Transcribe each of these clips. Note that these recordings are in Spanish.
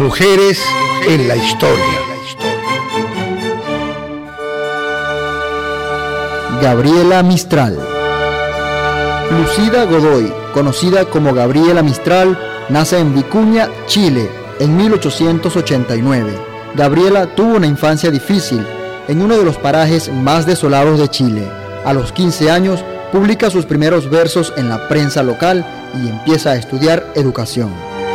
Mujeres en la historia. Gabriela Mistral. Lucida Godoy, conocida como Gabriela Mistral, nace en Vicuña, Chile, en 1889. Gabriela tuvo una infancia difícil en uno de los parajes más desolados de Chile. A los 15 años, publica sus primeros versos en la prensa local y empieza a estudiar educación.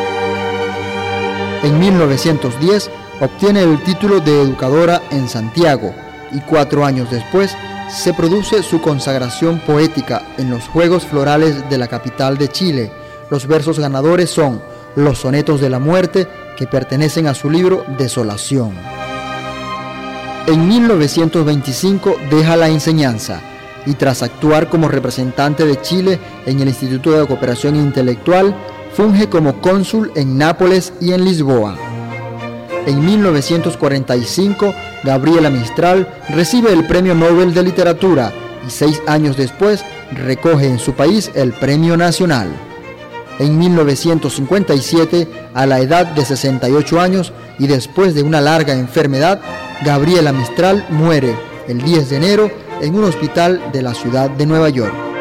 En 1910 obtiene el título de educadora en Santiago y 4 años después se produce su consagración poética en los Juegos Florales de la capital de Chile. Los versos ganadores son Los Sonetos de la Muerte, que pertenecen a su libro Desolación. En 1925 deja la enseñanza y tras actuar como representante de Chile en el Instituto de Cooperación Intelectual, funge como cónsul en Nápoles y en Lisboa. En 1945, Gabriela Mistral recibe el Premio Nobel de Literatura y 6 años después recoge en su país el Premio Nacional. En 1957, a la edad de 68 años y después de una larga enfermedad, Gabriela Mistral muere el 10 de enero en un hospital de la ciudad de Nueva York.